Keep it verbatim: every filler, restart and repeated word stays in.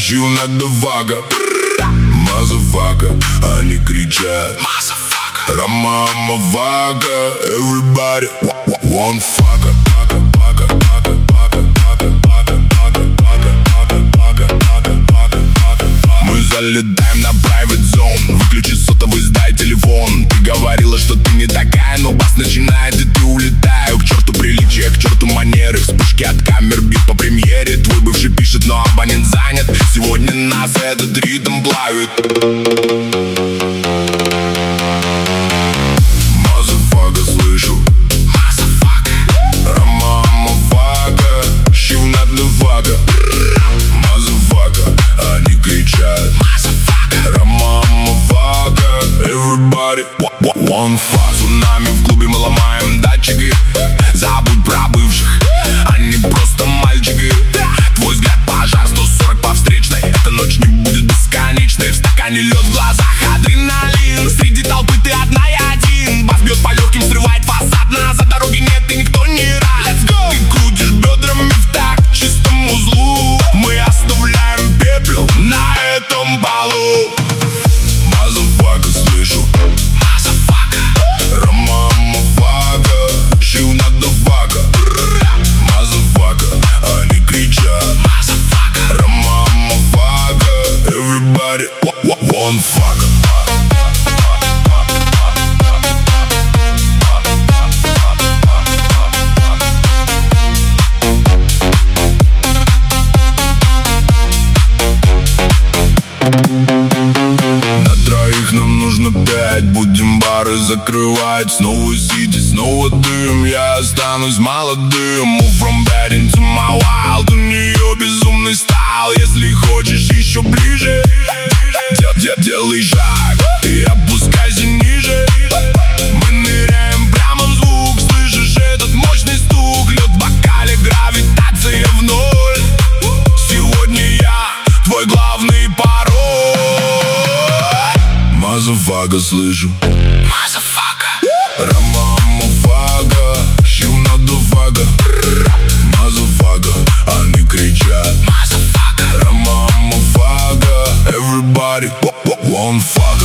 Чил на девага, мазафака, они кричат Рама, мавага, everybody one fucker. Мы залетаем на private zone. Выключи сотовый, сдай телефон. Ты говорила, что ты не такая, но бас начинает, и ты улетаю. К черту приличия, к черту манеры. Вспышки от камер, бит по премьере. Твой бывший пишет, но абонент занят. Сегодня нас этот ритм плавит. Мазафака, слышу. Рама, мавага, чил на девага. Мазафака, они кричат Рама, мавага, everybody one fuck. Цунами в клубе, мы ломаем датчики. Забудь про бывших, они просто мальчики. Твой взгляд пожар, сто сорок по встречной. Эта ночь не будет бесконечной. В стакане лед, в глазах адреналин. Среди толпы ты одна и один. Бас бьет по легким, срывает фасад. Назад дороги нет и никто не рад. Let's go! Ты крутишь бедрами в такт чистому злу. Мы оставляем пепел на этом балу. Мазафака, слышу. Рама, мавага, чил на девага. Мазафака, они кричат Рама, мавага, everybody one fucker. На троих нам нужно пять. Будем бары закрывать. Снова сити, снова дым. Я останусь молодым. Move from bad into my wild. У нее безумный стайл. Если хочешь еще ближе, дел, дел, делай шаг и опускайся ниже. Мы ныряем прямо в звук. Слышишь этот мощный стук? Лед в бокале, гравитация в ноль. Сегодня я твой главный пароль. Мазафака, слышу. Рама, мавага, чил на девага. Мазафака, они кричат Рама, мавага, everybody one fuck.